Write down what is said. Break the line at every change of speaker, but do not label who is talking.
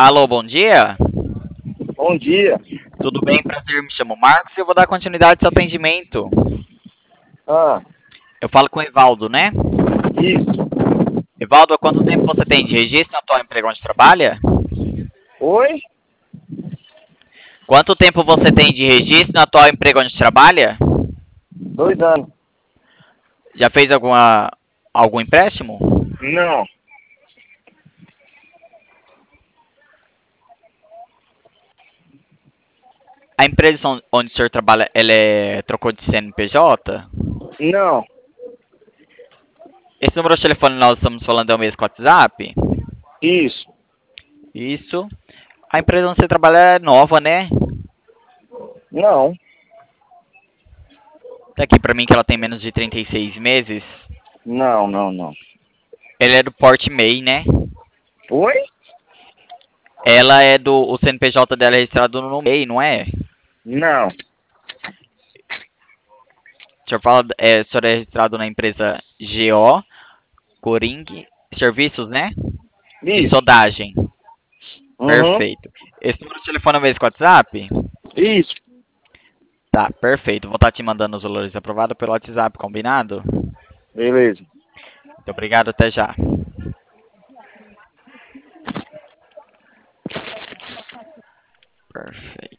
Alô, bom dia.
Bom dia.
Tudo bem? Prazer, me chamo Marcos e eu vou dar continuidade ao seu atendimento.
Ah,
Eu falo com o Evaldo, né?
isso.
Evaldo, há quanto tempo você tem de registro na atual emprego onde trabalha?
Oi?
Quanto tempo você tem de registro na atual emprego onde trabalha?
2 anos.
Já fez algum empréstimo?
Não,
A empresa onde o senhor trabalha, trocou de CNPJ?
não.
Esse número de telefone que nós estamos falando é o mesmo com o WhatsApp?
Isso.
Isso. A empresa onde você trabalha é nova, né?
Não.
Tá aqui pra mim que ela tem menos de 36 meses.
Não, não, não.
Ela é do Porte MEI, né?
Oi?
Ela é do. O CNPJ dela é registrado no MEI, não é?
Não.
O senhor fala. O senhor é registrado na empresa GO, Coring Serviços, né? De
Isso.
soldagem.
Uhum.
Perfeito. Esse número de telefone é o mesmo com o WhatsApp?
Isso.
Tá, perfeito. Vou estar te mandando os valores aprovados pelo WhatsApp, combinado?
Beleza.
Muito obrigado, até já. Perfeito.